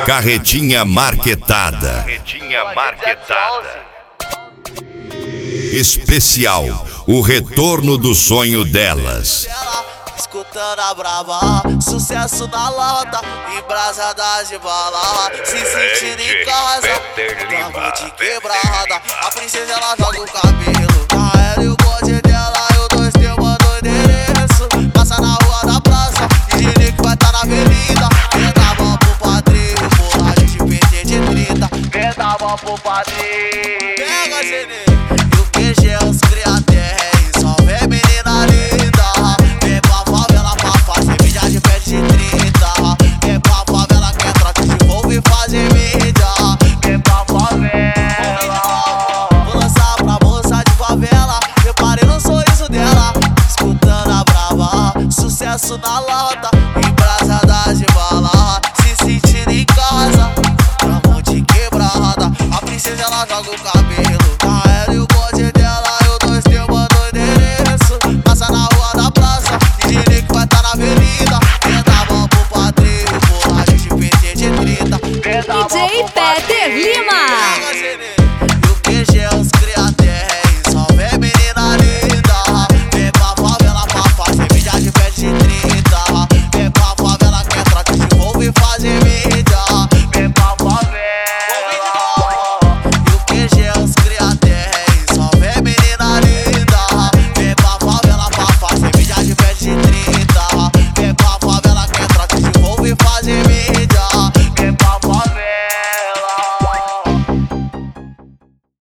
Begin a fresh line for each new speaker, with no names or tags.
Carretinha marquetada. Especial, o retorno do sonho delas.
Escutando a brava, sucesso na lata, embrasadas de bala, se sentindo em casa, tamo de quebrada. A princesa ela joga o cabelo na ela e o bonde dela, eu dois te mando o endereço. Passa na rua da praça, diz que vai tá na avenida. Vem dar mão pro padrinho, bola de PT de 30. Vem dar mão pro padrinho. Pega, Genê.